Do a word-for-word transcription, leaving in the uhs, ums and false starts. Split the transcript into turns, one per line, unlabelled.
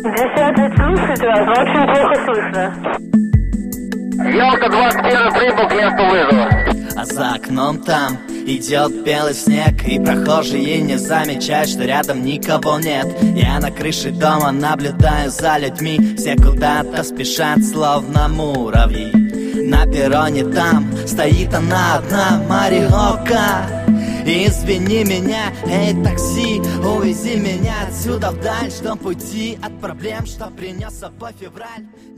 Десятый слушает вас, но очень плохо слышно.
Ялта двадцать первый прибыл к месту вызова.
А за окном там идет белый снег, и прохожие не замечают, что рядом никого нет. Я на крыше дома наблюдаю за людьми, все куда-то спешат, словно муравьи. На перроне там стоит она одна, Мариока. Извини меня, эй, такси, увези меня отсюда вдаль, что пути от проблем, что принес с собой февраль.